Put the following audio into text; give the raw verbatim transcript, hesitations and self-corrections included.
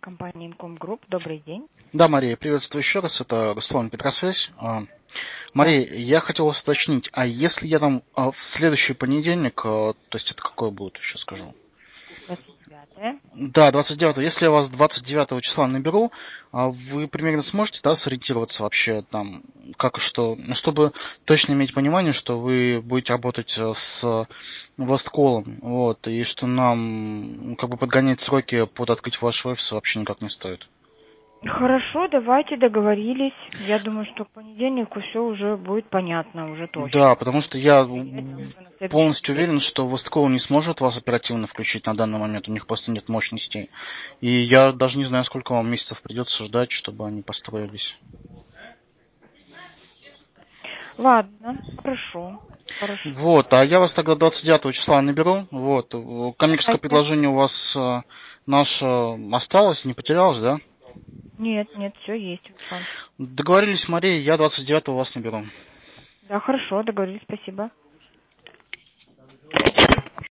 компания Income Group. Добрый день. Да, Мария, приветствую еще раз. Это Руслан, Петросвязь. А, Мария, Да. я хотел вас уточнить, а если я там а, в следующий понедельник, а, то есть это какой будет, сейчас скажу? двадцать девятое. Да, двадцать девятого. Если я вас двадцать девятого числа наберу, а вы примерно сможете, да, сориентироваться вообще там, как и что, ну, чтобы точно иметь понимание, что вы будете работать э, с Вестколом, вот, и что нам, ну, как бы подгонять сроки под открыть ваш офис вообще никак не стоит. Хорошо, давайте договорились. Я думаю, что к понедельнику все уже будет понятно, уже Да, точно. потому что я Мероприятие уже на следующей полностью неделе. уверен, что Весткол не сможет вас оперативно включить на данный момент, у них просто нет мощностей. И я даже не знаю, сколько вам месяцев придется ждать, чтобы они построились. Ладно, хорошо, хорошо. Вот, а я вас тогда двадцать девятого числа наберу. Вот, э, коммерческое Давайте. предложение у вас э, наше осталось, не потерялось, да? Нет, нет, все есть, Руслан. Договорились, Мария, я двадцать девятого вас наберу. Да, хорошо, договорились, спасибо.